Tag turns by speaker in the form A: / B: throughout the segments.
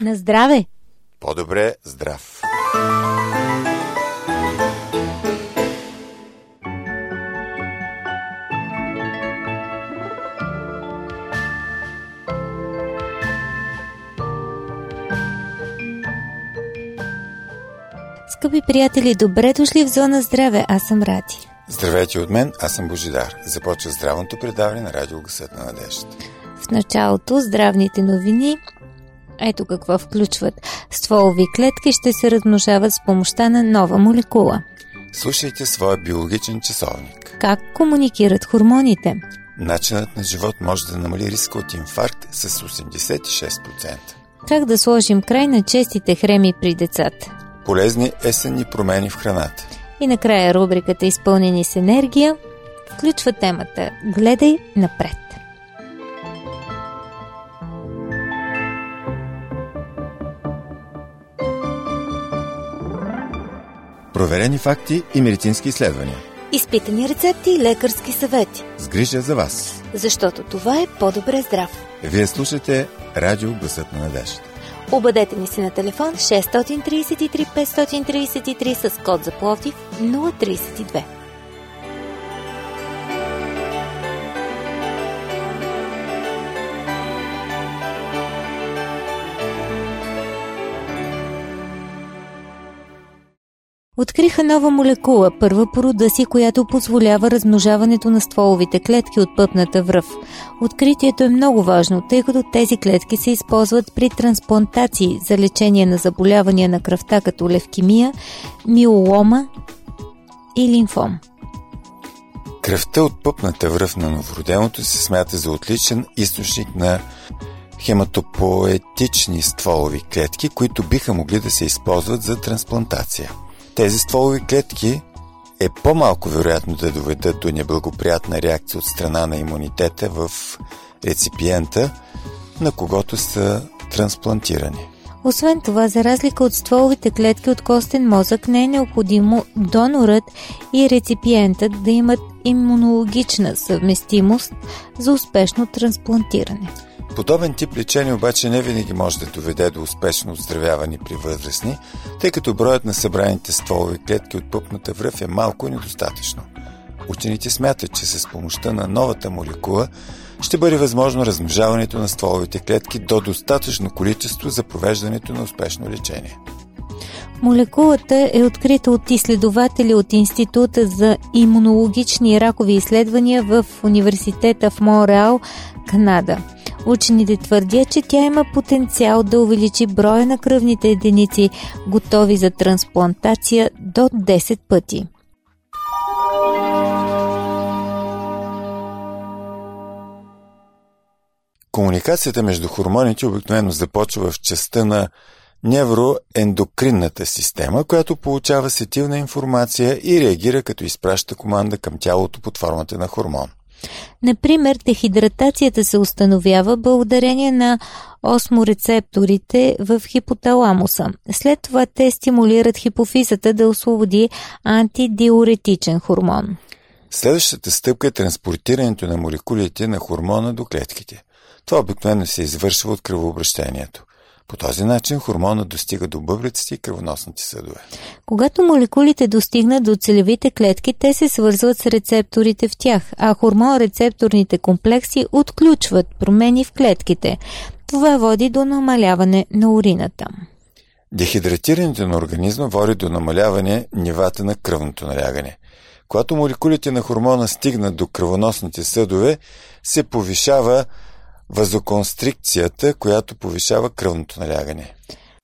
A: На здраве!
B: По-добре здрав!
A: Скъпи приятели, добре дошли в Зона Здраве, аз съм Ради.
B: Здравейте от мен, аз съм Божидар. Започва здравното предаване на Радио Гласът на надеждата.
A: В началото здравните новини. Ето какво включват. Стволови клетки ще се размножават с помощта на нова молекула.
B: Слушайте своя биологичен часовник.
A: Как комуникират хормоните?
B: Начинът на живот може да намали риска от инфаркт с 86%.
A: Как да сложим край на честите хреми при децата?
B: Полезни есенни промени в храната.
A: И накрая рубриката "Изпълнени с енергия" включва темата "Гледай напред".
B: Проверени факти и медицински изследвания.
A: Изпитани рецепти и лекарски съвети.
B: С грижа за вас.
A: Защото това е по-добре здрав.
B: Вие слушате Радио Гласът на надеждата.
A: Обадете ни се на телефон 633 533 с код за Пловдив 032. Откриха нова молекула, първа по рода си, която позволява размножаването на стволовите клетки от пъпната връв. Откритието е много важно, тъй като тези клетки се използват при трансплантации за лечение на заболявания на кръвта като левкемия, миелома и лимфом.
B: Кръвта от пъпната връв на новороденото се смята за отличен източник на хематопоетични стволови клетки, които биха могли да се използват за трансплантация. Тези стволови клетки е по-малко вероятно да доведат до неблагоприятна реакция от страна на имунитета в реципиента, на когото са трансплантирани.
A: Освен това, за разлика от стволовите клетки от костен мозък, не е необходимо донорът и реципиентът да имат имунологична съвместимост за успешно трансплантиране.
B: Подобен тип лечение обаче не винаги може да доведе до успешно оздравяване при възрастни, тъй като броят на събраните стволови клетки от пъпната връв е малко и недостатъчно. Учените смятат, че с помощта на новата молекула ще бъде възможно размножаването на стволовите клетки до достатъчно количество за провеждането на успешно лечение.
A: Молекулата е открита от изследователи от Института за имунологични и ракови изследвания в Университета в Монреал, Канада. Учените твърдят, че тя има потенциал да увеличи броя на кръвните единици, готови за трансплантация, до 10 пъти.
B: Комуникацията между хормоните обикновено започва в частта на невроендокринната система, която получава сетивна информация и реагира като изпраща команда към тялото под формата на хормон.
A: Например, дехидратацията се установява благодарение на осморецепторите в хипоталамуса. След това те стимулират хипофизата да освободи антидиуретичен хормон.
B: Следващата стъпка е транспортирането на молекулите на хормона до клетките. Това обикновено се извършва от кръвообращението. По този начин хормонът достига до бъбреците и кръвоносните съдове.
A: Когато молекулите достигнат до целевите клетки, те се свързват с рецепторите в тях, а хормон-рецепторните комплекси отключват промени в клетките. Това води до намаляване на урината.
B: Дехидратирането на организма води до намаляване нивата на кръвното налягане. Когато молекулите на хормона стигнат до кръвоносните съдове, се повишава вазоконстрикцията, която повишава кръвното налягане.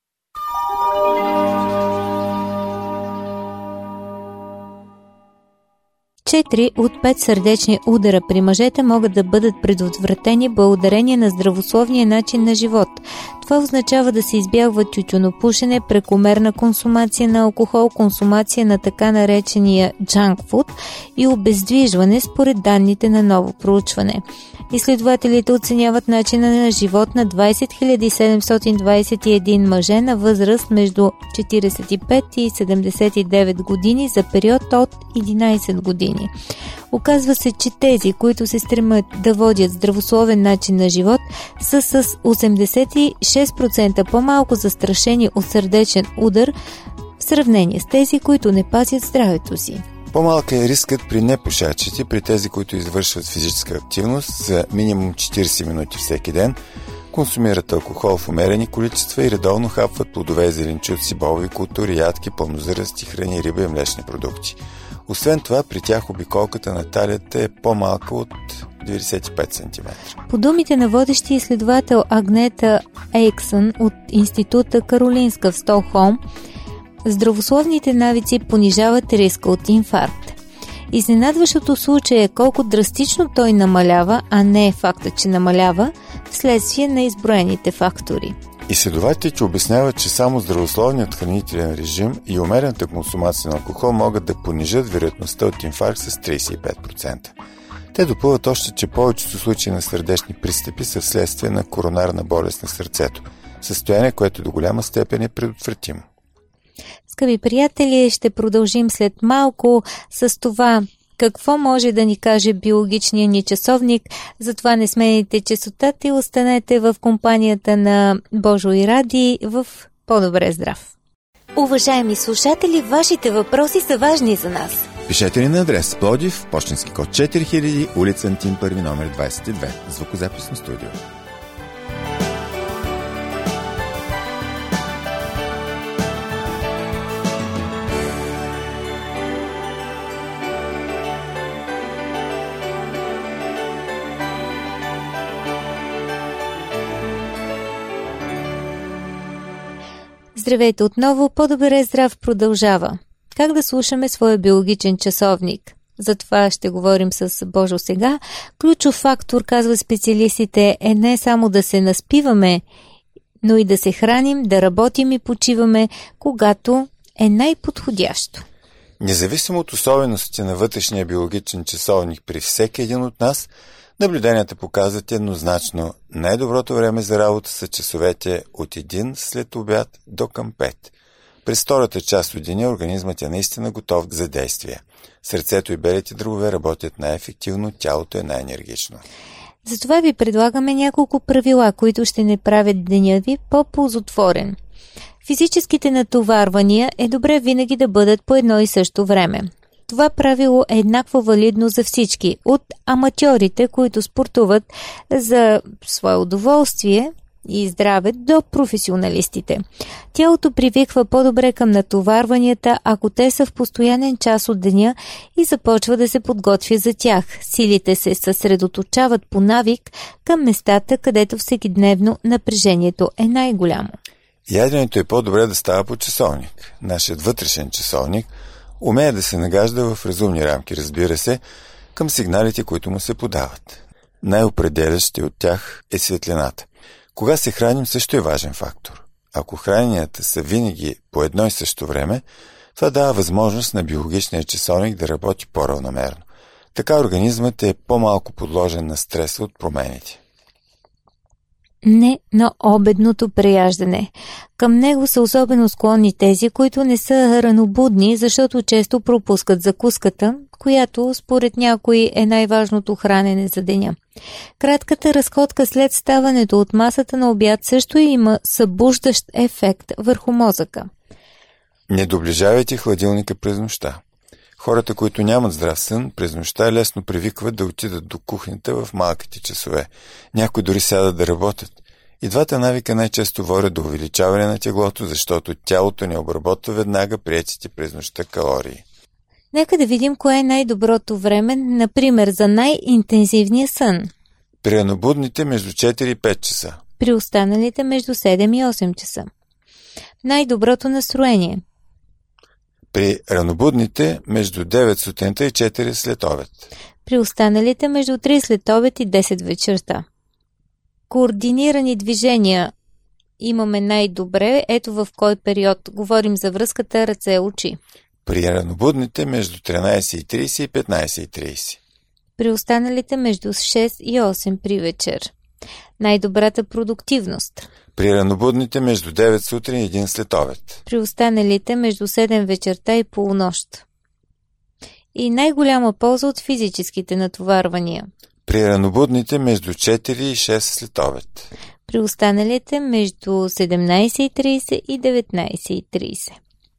A: Четири от 5 сърдечни удара при мъжете могат да бъдат предотвратени благодарение на здравословния начин на живот. Това означава да се избягва тютюнопушене, прекомерна консумация на алкохол, консумация на така наречения junk food и обездвижване според данните на ново проучване. Изследователите оценяват начина на живот на 20 721 мъже на възраст между 45 и 79 години за период от 11 години. Оказва се, че тези, които се стремят да водят здравословен начин на живот, са с 86% по-малко застрашени от сърдечен удар в сравнение с тези, които не пазят здравето си.
B: По-малка е рискът при непушачите, при тези, които извършват физическа активност за минимум 40 минути всеки ден, консумират алкохол в умерени количества и редовно хапват плодове и зеленчуци, бобови култури, ядки, пълнозръсти храни, риба и млечни продукти. Освен това, при тях обиколката на талията е по-малка от 95 см.
A: По думите на водещия изследовател Агнета Ейксън от Института Каролинска в Стокхолм, здравословните навици понижават риска от инфаркт. Изненадващото случай е колко драстично той намалява, а не е факта, че намалява, вследствие на изброените фактори.
B: Изследователите обясняват, че само здравословният хранителен режим и умерената консумация на алкохол могат да понижат вероятността от инфаркт с 35%. Те допълват още, че повечето случаи на сърдечни пристъпи са вследствие на коронарна болест на сърцето, състояние, което до голяма степен е предотвратимо.
A: Скъпи приятели, ще продължим след малко с това какво може да ни каже биологичният ни часовник. Затова не смените честотата и останете в компанията на Божо и Ради в По-добре здрав. Уважаеми слушатели, вашите въпроси са важни за нас.
B: Пишете ни на адрес Пловдив, пощенски код 4000, улица Антим 1, номер 22, звукозаписно студио.
A: Здравейте отново, По-добре здрав продължава. Как да слушаме своя биологичен часовник? За това ще говорим с Божо сега. Ключов фактор, казва специалистите, е не само да се наспиваме, но и да се храним, да работим и почиваме, когато е най-подходящо.
B: Независимо от особеностите на вътрешния биологичен часовник при всеки един от нас, наблюденията показват еднозначно най-доброто време за работа са часовете от 1 след обяд до към 5. През втората част от деня организмът е наистина готов за действие. Сърцето и белите дробове работят най-ефективно, тялото е най-енергично.
A: Затова ви предлагаме няколко правила, които ще не правят деня ви по-ползотворен. Физическите натоварвания е добре винаги да бъдат по едно и също време. Това правило е еднакво валидно за всички, от аматьорите, които спортуват за свое удоволствие и здраве, до професионалистите. Тялото привиква по-добре към натоварванията, ако те са в постоянен час от деня и започва да се подготвя за тях. Силите се съсредоточават по навик към местата, където всекидневно напрежението е най-голямо.
B: Яденето е по-добре да става по часовник. Нашият вътрешен часовник умее да се нагажда в разумни рамки, разбира се, към сигналите, които му се подават. Най-определящи от тях е светлината. Кога се храним също е важен фактор. Ако храненията са винаги по едно и също време, това дава възможност на биологичния часовник да работи по-равномерно. Така организмът е по-малко подложен на стрес от промените.
A: Не на обедното преяждане. Към него са особено склонни тези, които не са ранобудни, защото често пропускат закуската, която според някои е най-важното хранене за деня. Кратката разходка след ставането от масата на обяд също има събуждащ ефект върху мозъка.
B: Не доближавайте хладилника през нощта. Хората, които нямат здрав сън, през нощта лесно привикват да отидат до кухнята в малките часове. Някои дори сядат да работят. И двата навика най-често водят до увеличаване на теглото, защото тялото не обработва веднага приетите през нощта калории.
A: Нека да видим кое е най-доброто време, например, за най-интензивния сън.
B: При ранобудните между 4 и 5 часа.
A: При останалите между 7 и 8 часа. Най-доброто настроение.
B: При ранобудните между 9 сутринта и 4 след обед.
A: При останалите между 3 след обед и 10 вечерта. Координирани движения имаме най-добре. Ето в кой период. Говорим за връзката ръце-очи.
B: При ранобудните между 13:30 и 15:30.
A: При останалите между 6 и 8 при вечер. Най-добрата продуктивност.
B: При ранобудните между 9 сутрин и 1 след обед.
A: При останалите между 7 вечерта и полунощ. и най-голяма полза от физическите натоварвания.
B: При ранобудните между 4 и 6 след обед.
A: При останалите между 17:30 и 19:30.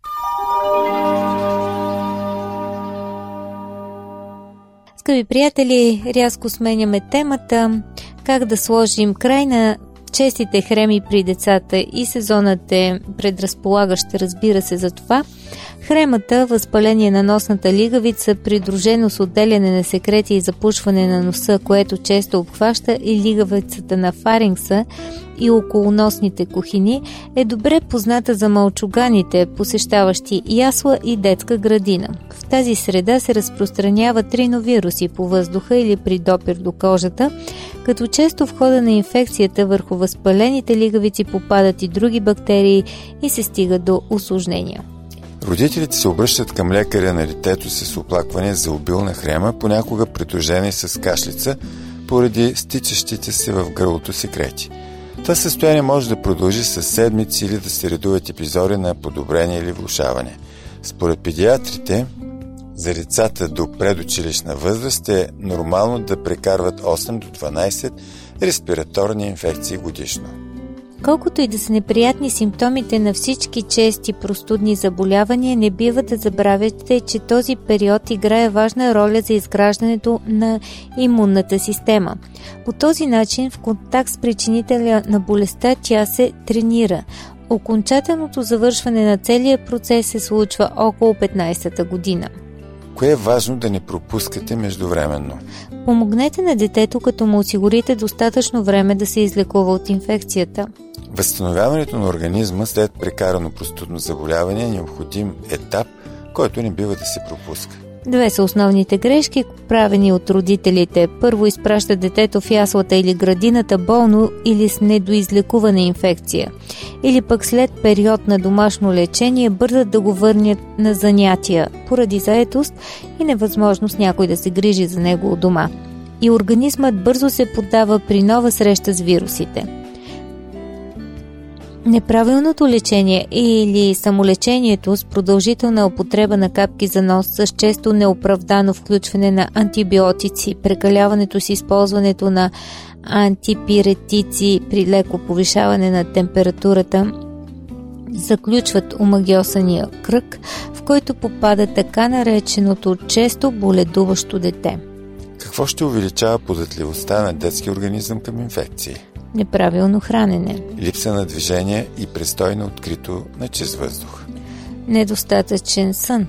A: Скъпи приятели, рязко сменяме темата. Как да сложим край на честите хреми при децата и сезонът е предразполагащ, разбира се, за това. Хремата, възпаление на носната лигавица, придружено с отделяне на секрети и запушване на носа, което често обхваща и лигавицата на фарингса и околоносните кухини, е добре позната за малчуганите, посещаващи ясла и детска градина. В тази среда се разпространяват риновируси по въздуха или при допир до кожата, като често в хода на инфекцията върху възпалените лигавици попадат и други бактерии и се стига до усложнения.
B: Родителите се обръщат към лекаря на детето с оплакване за обилна хрема, понякога придружени с кашлица, поради стичащите се в гърлото секрети. Това състояние може да продължи с седмици или да се редуват епизоди на подобрение или влошаване. Според педиатрите, за децата до предучилищна възраст е нормално да прекарват 8 до 12 респираторни инфекции годишно.
A: Колкото и да са неприятни симптомите на всички чести простудни заболявания, не бива да забравяте, че този период играе важна роля за изграждането на имунната система. По този начин, в контакт с причинителя на болестта, тя се тренира. Окончателното завършване на целия процес се случва около 15-та година.
B: Кое е важно да не пропускате междувременно?
A: Помогнете на детето, като му осигурите достатъчно време да се излекува от инфекцията.
B: Възстановяването на организма след прекарано простудно заболяване е необходим етап, който не бива да се пропуска.
A: Две са основните грешки, правени от родителите. Първо, изпращат детето в яслата или градината болно или с недоизлекувана инфекция. Или пък след период на домашно лечение бързат да го върнат на занятия, поради заетост и невъзможност някой да се грижи за него от дома. И организмът бързо се поддава при нова среща с вирусите. Неправилното лечение или самолечението с продължителна употреба на капки за нос, с често неоправдано включване на антибиотици, прекаляването с използването на антипиретици при леко повишаване на температурата, заключват омагьосания кръг, в който попада така нареченото често боледуващо дете.
B: Какво ще увеличава податливостта на детския организъм към инфекции?
A: Неправилно хранене,
B: Липса на движение и престой на открито на чист въздух.
A: недостатъчен сън,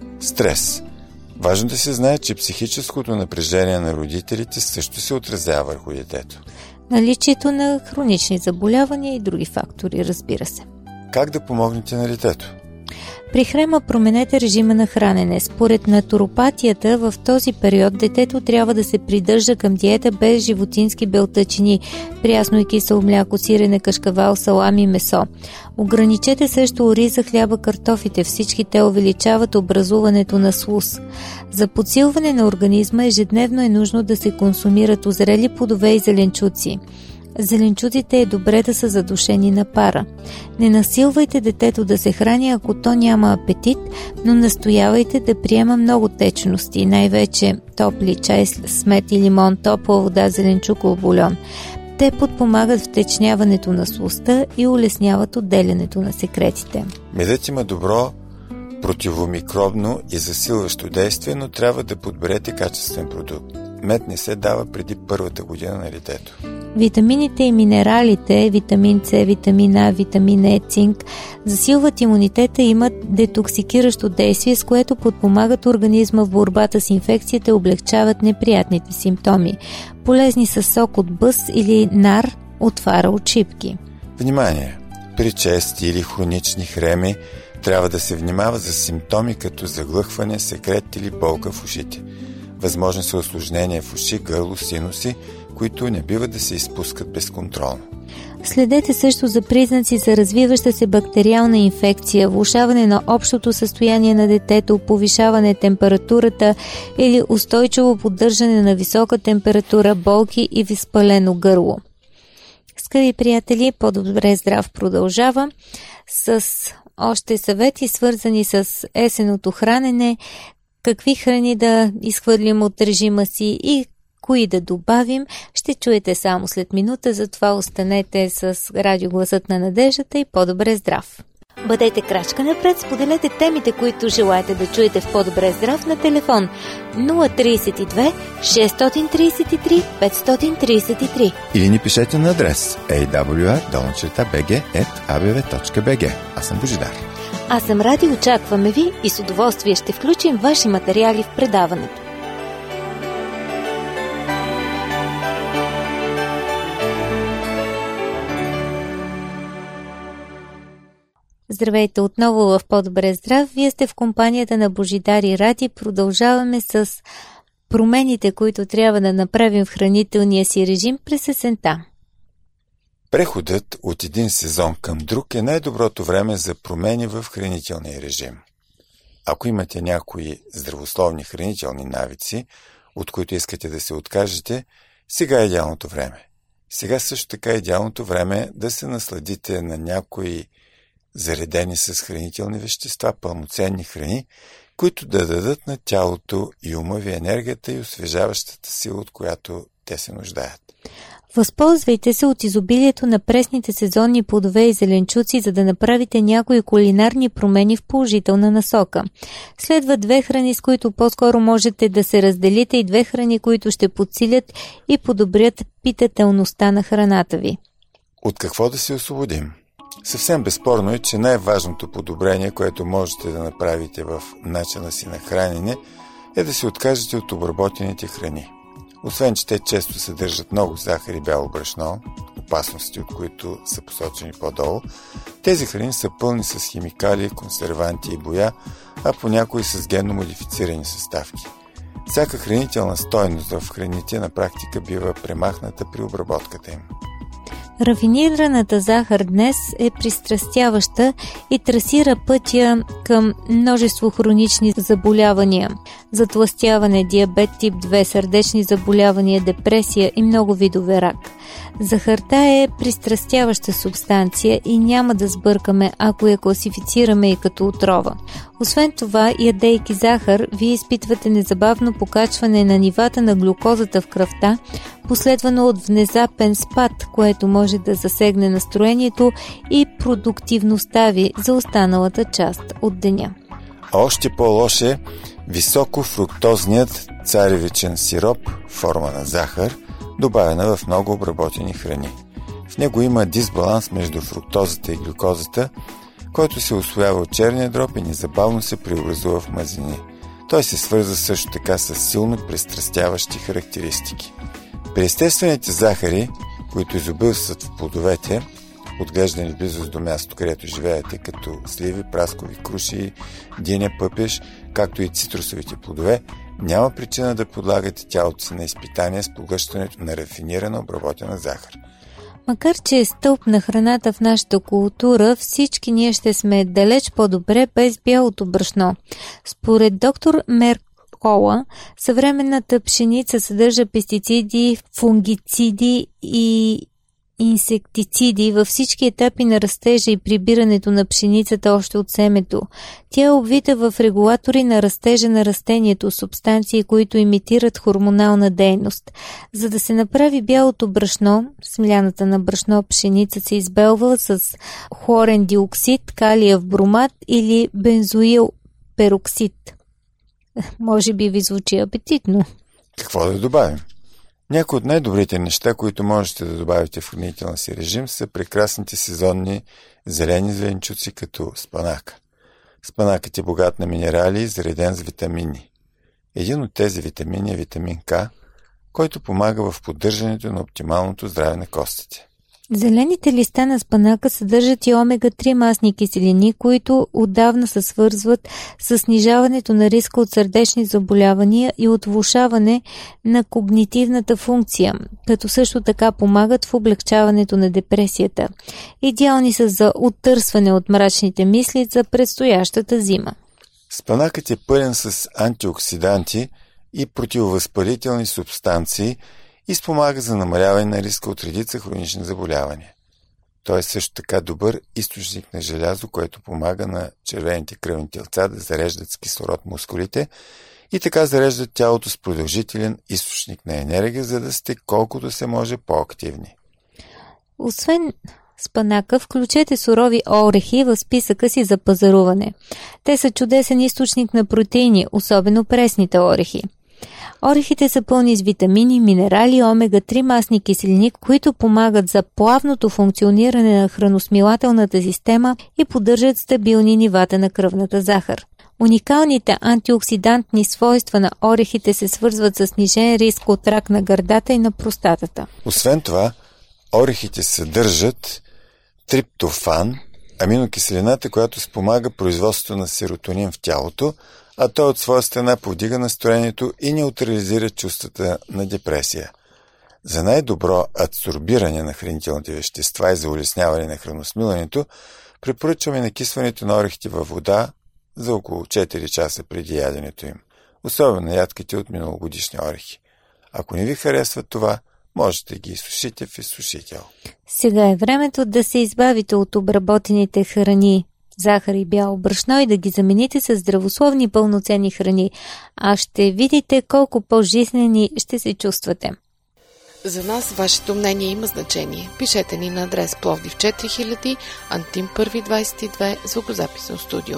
B: Стрес. Важно да се знае, че психическото напрежение на родителите също се отразява върху детето.
A: наличието на хронични заболявания и други фактори, разбира се.
B: Как да помогнете на детето?
A: При хрема променете режима на хранене. Според натуропатията, в този период детето трябва да се придържа към диета без животински белтъчини, прясно и кисело мляко, сирене, кашкавал, салами, месо. Ограничете също ориза, хляба, картофите. Всички те увеличават образуването на слуз. За подсилване на организма ежедневно е нужно да се консумират озрели плодове и зеленчуци. Зеленчуците е добре да са задушени на пара. Не насилвайте детето да се храни, ако то няма апетит, но настоявайте да приема много течности, най-вече топли чай с мед и лимон, топла вода, зеленчуков бульон. Те подпомагат втечняването на слузта и улесняват отделянето на секретите.
B: Медът има добро противомикробно и засилващо действие, но трябва да подберете качествен продукт. Мед не се дава преди първата година на детето.
A: Витамините и минералите, витамин С, витамин А, витамин Е, цинк, засилват имунитета и имат детоксикиращо действие, с което подпомагат организма в борбата с инфекцията и облегчават неприятните симптоми. Полезни са сок от бъс или нар, отвара от шипки.
B: Внимание! При чести или хронични хреми трябва да се внимава за симптоми като заглъхване, секрет или болка в ушите. Възможни са осложнения в уши, гърло, синуси, които не бива да се изпускат безконтролно.
A: Следете също за признаци за развиваща се бактериална инфекция, влошаване на общото състояние на детето, повишаване температурата или устойчиво поддържане на висока температура, болки и възпалено гърло. Скъпи приятели, по-добре здрав продължава с още съвети, свързани с есенното хранене, какви храни да изхвърлим от режима си и кои да добавим, ще чуете само след минута, затова останете с радио Гласът на надеждата и по-добре здрав. Бъдете крачка напред, споделете темите, които желаете да чуете в по-добре здрав на телефон 032 633 533.
B: Или ни пишете на адрес awr@abv.bg. Аз съм Божидар.
A: Аз съм Ради, очакваме ви и с удоволствие ще включим ваши материали в предаването. Здравейте отново в По-добре здрав. Вие сте в компанията на Божидар и Ради. Продължаваме с промените, които трябва да направим в хранителния си режим през есента.
B: Преходът от един сезон към друг е най-доброто време за промени в хранителния режим. Ако имате някои здравословни хранителни навици, от които искате да се откажете, сега е идеалното време. Сега също така е идеалното време да се насладите на някои заредени с хранителни вещества, пълноценни храни, които да дадат на тялото и ума ви енергията и освежаващата сила, от която те се нуждаят.
A: Възползвайте се от изобилието на пресните сезонни плодове и зеленчуци, за да направите някои кулинарни промени в положителна насока. Следва 2 храни, с които по-скоро можете да се разделите, и 2 храни, които ще подсилят и подобрят питателността на храната ви.
B: От какво да се освободим? Съвсем безспорно е, че най-важното подобрение, което можете да направите в начина си на хранене, е да се откажете от обработените храни. Освен, че те често съдържат много захар и бяло брашно, опасности от които са посочени по-долу, тези храни са пълни с химикали, консерванти и боя, а понякога с генно модифицирани съставки. Всяка хранителна стойност в храните на практика бива премахната при обработката им.
A: Рафинираната захар днес е пристрастяваща и трасира пътя към множество хронични заболявания – затлъстяване, диабет тип 2, сърдечни заболявания, депресия и много видове рак. Захарта е пристрастяваща субстанция и няма да сбъркаме, ако я класифицираме и като отрова. Освен това, ядейки захар, вие изпитвате незабавно покачване на нивата на глюкозата в кръвта, последвано от внезапен спад, което може да засегне настроението и продуктивността ви за останалата част от деня.
B: А още по-лош е високофруктозният царевичен сироп, форма на захар, добавена в много обработени храни. В него има дисбаланс между фруктозата и глюкозата, който се усвоява от черния дроб и незабавно се преобразува в мазнини. Той се свърза също така с силно пристрастяващи характеристики. При естествените захари, които изобилстват в плодовете, отглеждани в близост до място, където живеете, като сливи, праскови, круши, диня, пъпеш, както и цитрусовите плодове, няма причина да подлагате тялото си на изпитание с поглъщането на рафинирана обработена захар.
A: Макар че е стълб на храната в нашата култура, всички ние ще сме далеч по-добре без бялото брашно. Според доктор Меркола, съвременната пшеница съдържа пестициди, фунгициди и инсектициди във всички етапи на растежа и прибирането на пшеницата още от семето. Тя е обвита в регулатори на растежа на растението, субстанции, които имитират хормонална дейност. За да се направи бялото брашно, смляната на брашно пшеница се избелва с хлорен диоксид, калиев бромат или бензоил пероксид. Може би ви звучи апетитно.
B: Какво да добавим? Някои от най-добрите неща, които можете да добавите в хранителния си режим, са прекрасните сезонни зелени зеленчуци като спанака. Спанакът е богат на минерали и зареден с витамини. Един от тези витамини е витамин К, който помага в поддържането на оптималното здраве на костите.
A: Зелените листа на спанака съдържат и омега-3 масни киселини, които отдавна се свързват с снижаването на риска от сърдечни заболявания и от влошаване на когнитивната функция, като също така помагат в облегчаването на депресията. Идеални са за оттърсване от мрачните мисли за предстоящата зима.
B: Спанакът е пълен с антиоксиданти и противовъзпалителни субстанции и спомага за намаляване на риска от редица хронични заболявания. Той е също така добър източник на желязо, което помага на червените кръвни телца да зареждат с кислород мускулите и така зареждат тялото с продължителен източник на енергия, за да сте колкото се може по-активни.
A: Освен спанака, включете сурови орехи в списъка си за пазаруване. Те са чудесен източник на протеини, особено пресните орехи. Орехите са пълни с витамини, минерали, омега-3 масни киселини, които помагат за плавното функциониране на храносмилателната система и поддържат стабилни нивата на кръвната захар. Уникалните антиоксидантни свойства на орехите се свързват с снижен риск от рак на гърдата и на простатата.
B: Освен това, орехите съдържат триптофан, аминокиселината, която спомага производството на серотонин в тялото, а той от своя страна повдига настроението и неутрализира чувствата на депресия. За най-добро адсорбиране на хранителните вещества и за улесняване на храносмилането, препоръчваме накисването на орехите във вода за около 4 часа преди яденето им, особено ядките от миналогодишни орехи. Ако не ви харесва това, можете да ги изсушите в изсушител.
A: Сега е времето да се избавите от обработените храни, захар и бяло брашно и да ги замените с здравословни пълноценни храни, а ще видите колко по-жизнени ще се чувствате.
C: За нас вашето мнение има значение. Пишете ни на адрес Пловдив 4000, Антим 1 22, звукозаписно студио.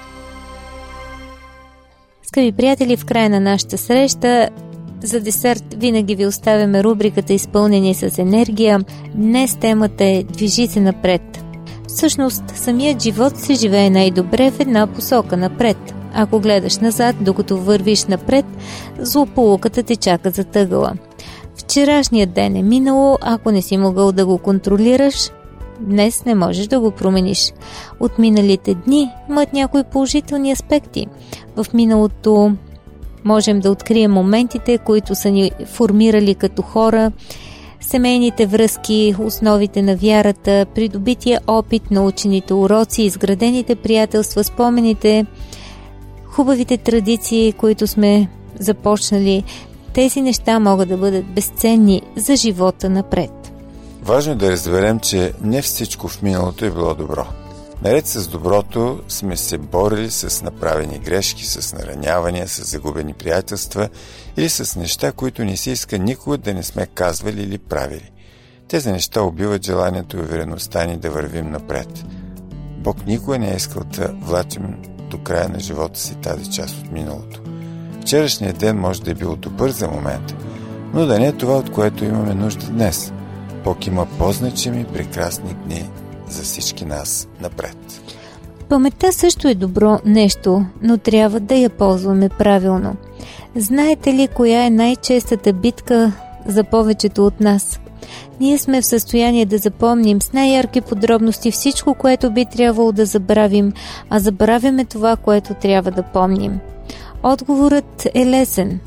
A: Скъпи приятели, в края на нашата среща за десерт винаги ви оставяме рубриката Изпълнени с енергия. Днес темата е Движи се напред. Всъщност, самият живот се живее най-добре в една посока напред. Ако гледаш назад, докато вървиш напред, злополуката те чака за тъгъла. Вчерашният ден е минало, ако не си могъл да го контролираш, днес не можеш да го промениш. От миналите дни имат някои положителни аспекти. В миналото можем да открием моментите, които са ни формирали като хора, семейните връзки, основите на вярата, придобития опит, научените уроци, изградените приятелства, спомените, хубавите традиции, които сме започнали. Тези неща могат да бъдат безценни за живота напред.
B: Важно е да разберем, че не всичко в миналото е било добро. Наред с доброто сме се борили с направени грешки, с наранявания, с загубени приятелства или с неща, които не се иска никога да не сме казвали или правили. Тези неща убиват желанието и увереността ни да вървим напред. Бог никога не е искал да влачим до края на живота си тази част от миналото. Вчерашният ден може да е бил добър за момента, но да не е това, от което имаме нужда днес. Бог има по-значими прекрасни дни за всички нас напред.
A: Паметта също е добро нещо, но трябва да я ползваме правилно. Знаете ли коя е най-честата битка за повечето от нас? Ние сме в състояние да запомним с най-ярки подробности всичко, което би трябвало да забравим, а забравяме това, което трябва да помним. Отговорът е лесен.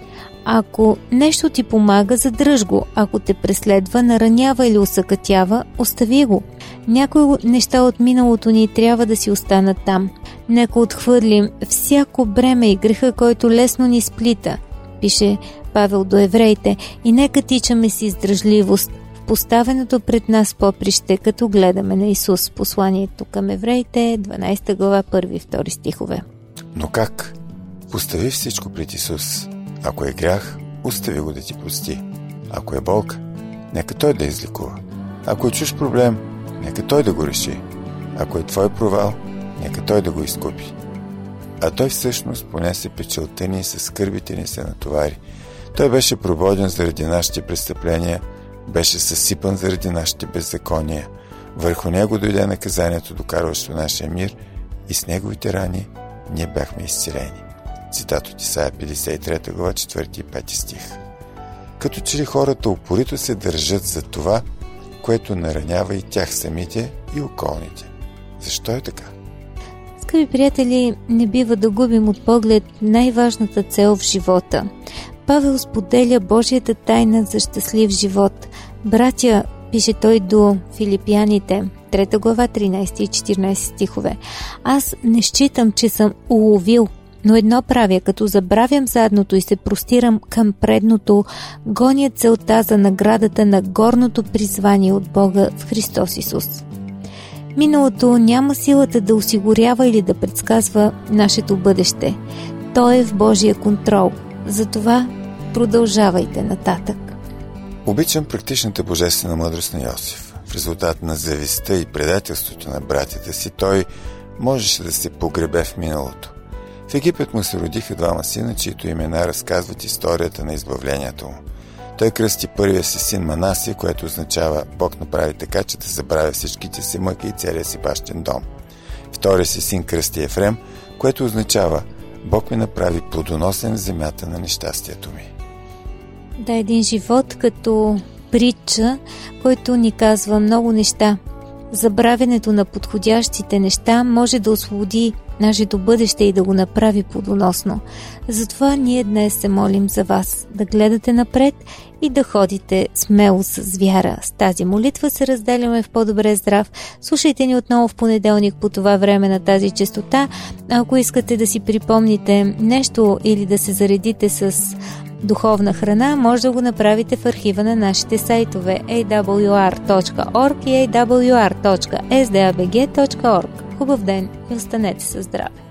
A: Ако нещо ти помага, задръж го. Ако те преследва, наранява или усъкътява, остави го. Някои неща от миналото ни трябва да си останат там. Нека отхвърлим всяко бреме и греха, който лесно ни сплита, пише Павел до евреите, и нека тичаме с издръжливост в поставеното пред нас поприще, като гледаме на Исус. Посланието към евреите, 12 глава, 1-2 стихове.
B: Но как? Остави всичко пред Исус. Ако е грях, остави го да ти прости. Ако е болка, нека Той да излекува. Ако е чуж проблем, нека Той да го реши. Ако е твой провал, нека Той да го изкупи. А Той всъщност понесе печалта ни и със скърбите ни се натовари. Той беше прободен заради нашите престъпления, беше съсипан заради нашите беззакония. Върху Него дойде наказанието, докарващо нашия мир, и с Неговите рани ние бяхме изцелени. Цитат от Исаия 53 глава, 4 и 5 стих. Като че ли хората упорито се държат за това, което наранява и тях самите и околните. Защо е така?
A: Скъпи приятели, не бива да губим от поглед най-важната цел в живота. Павел споделя Божията тайна за щастлив живот. Братя, пише той до филипяните, 3 глава, 13 и 14 стихове. Аз не считам, че съм уловил, но едно правя, като забравям задното и се простирам към предното, гоня целта за наградата на горното призвание от Бога в Христос Исус. Миналото няма силата да осигурява или да предсказва нашето бъдеще. Той е в Божия контрол. Затова продължавайте нататък.
B: Обичам практичната божествена мъдрост на Йосиф. В резултат на завистта и предателството на братята си, той можеше да се погребе в миналото. В Египет му се родиха двама сина, чието имена разказват историята на избавлението му. Той кръсти първия си син Манасия, което означава Бог направи така, че да забравя всичките си мъки и целия си бащин дом. Втория си син кръсти Ефрем, което означава Бог ми направи плодоносен в земята на нещастието ми.
A: Да, един живот като притча, който ни казва много неща. Забравянето на подходящите неща може да освободи нашето бъдеще и да го направи плодоносно. Затова ние днес се молим за вас да гледате напред и да ходите смело с вяра. С тази молитва се разделяме в по-добре здрав. Слушайте ни отново в понеделник по това време на тази честота. Ако искате да си припомните нещо или да се заредите с духовна храна, може да го направите в архива на нашите сайтове awr.org и awr.sdabg.org. Хубав ден и останете със здраве!